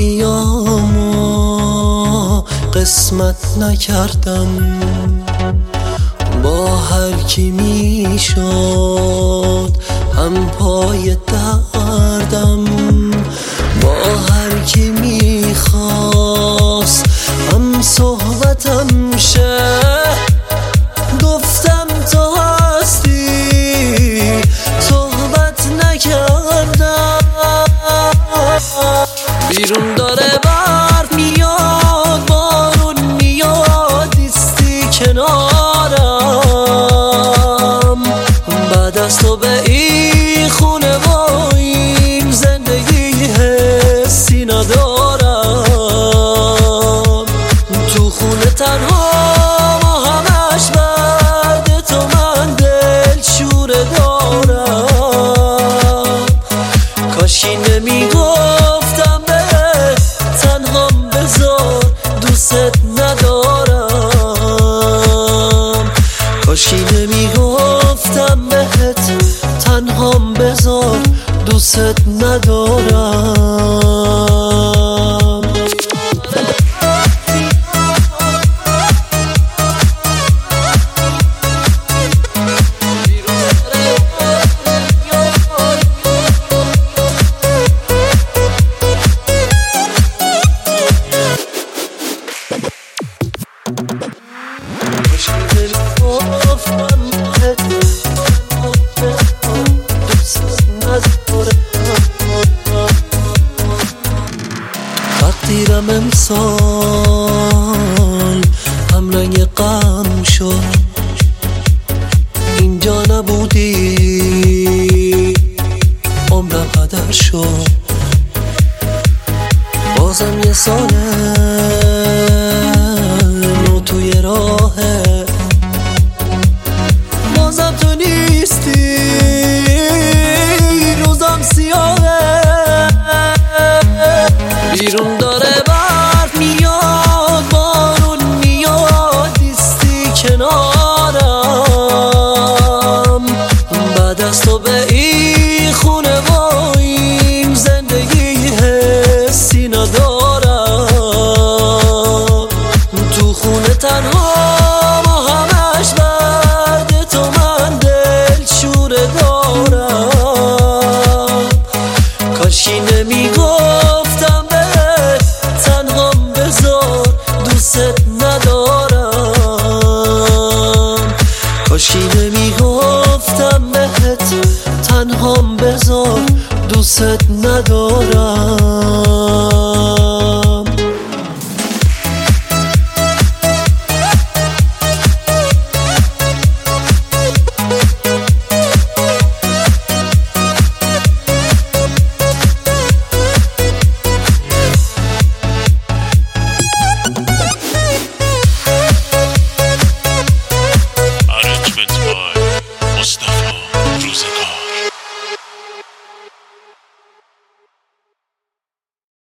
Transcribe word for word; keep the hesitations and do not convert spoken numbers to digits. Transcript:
ایامو قسمت نکردم، با هر کی میشد هم پای دردم، با هر کی میخواست هم صحبتم شه. گفتم تو هستی صحبت نکردم. بیرون داره برف میاد، بارون میاد، ایستی کنارم. بعد از تو به این خونه و این زندگی حسی ندارم. تو خونه تنها ما همش بعد تو من دل شوره دارم. کاشی نمیگفتم به تنهام بذار دوست ندارم. کاشی نمیگفتم بهت تنهام بذار دوست ندارم. تقدیرم امسال هم رنگ غم شد، اینجا نبودی عمرم هدر شد. بازم یه ساله نو توی راهه، بازم تو نیستی روزم سیاهه. بیرون داره برف میاد، بارون میاد، ایستی کنارم. بعد از تو به این خونه و این زندگی حسی ندارم. تو خونه تنها ما همش بعد تو من دل شوره دارم. کاشی نمیگفتم بهت تنهام بذار دوست ندارم. کاشی نمیگفتم بهت تنهام بذار دوست ندارم.